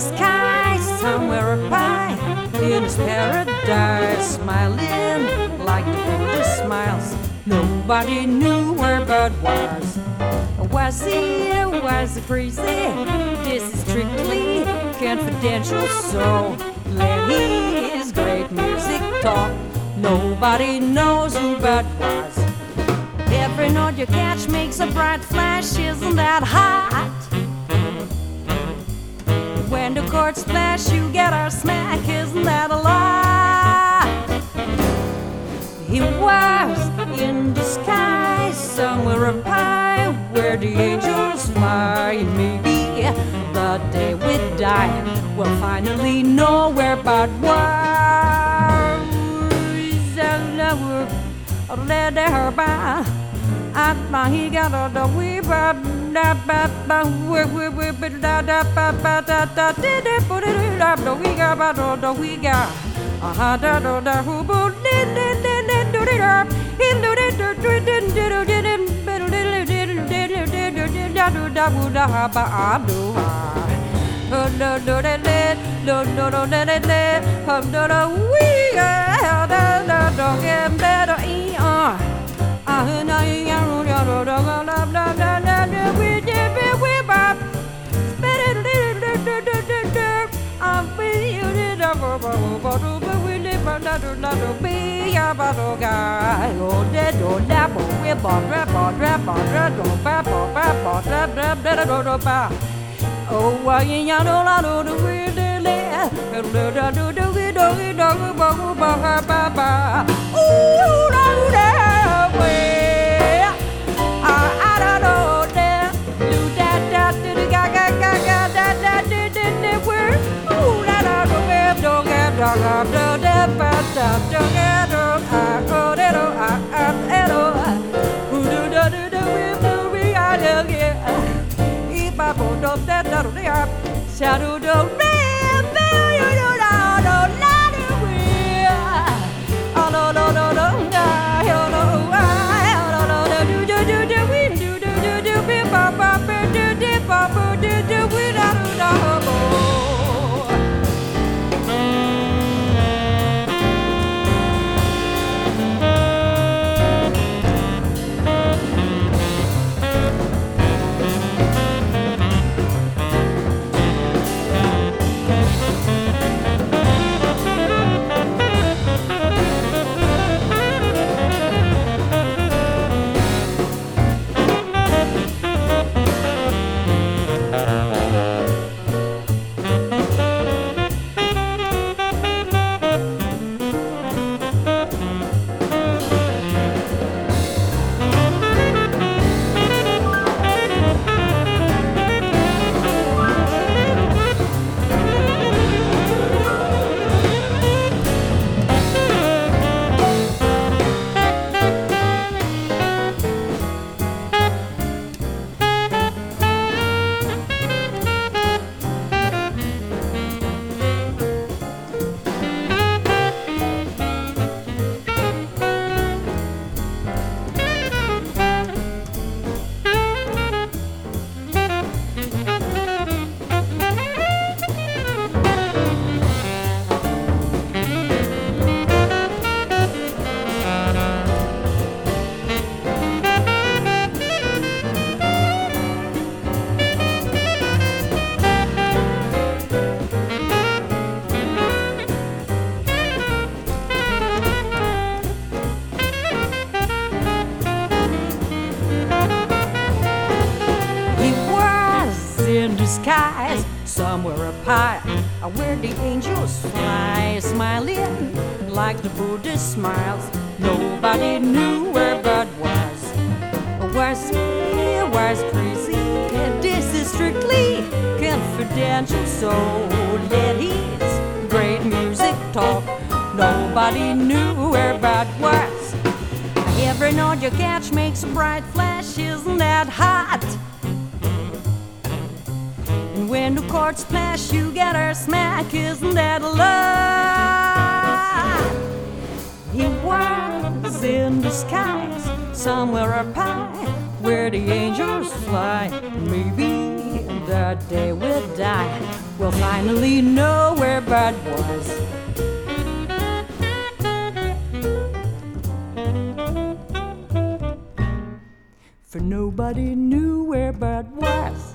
sky, somewhere up high, in his paradise, smiling like the Buddha smiles. Nobody knew where Bud was. Was he crazy? This is strictly confidential, so let his great music talk. Nobody knows who Bud was. Every note you catch makes a bright flash, isn't that hot? When the chords splash, you get a smack, isn't that a lot? He was in the sky, somewhere up high, where the angels fly. Maybe the day we die, we'll finally know where Bud was. Let her by. He got the wee bop, da ba ba, we da da ba ba da da did it, put it up, the we got the we got. Da da da who bo did do it up, in do it do oh, why you don't know the way they live? Shadow don't in the skies, somewhere up high, where the angels fly, smiling like the Buddha smiles. Nobody knew where Bud was. Was crazy? This is strictly confidential, so let his great music talk. Nobody knew where Bud was. Every note you catch makes a bright flash, isn't that hot? And when the chords splash, you get her smack, isn't that a lot? He was in the skies, somewhere up high, where the angels fly. Maybe the day we die, we'll finally know where Bud was. For nobody knew where Bud was.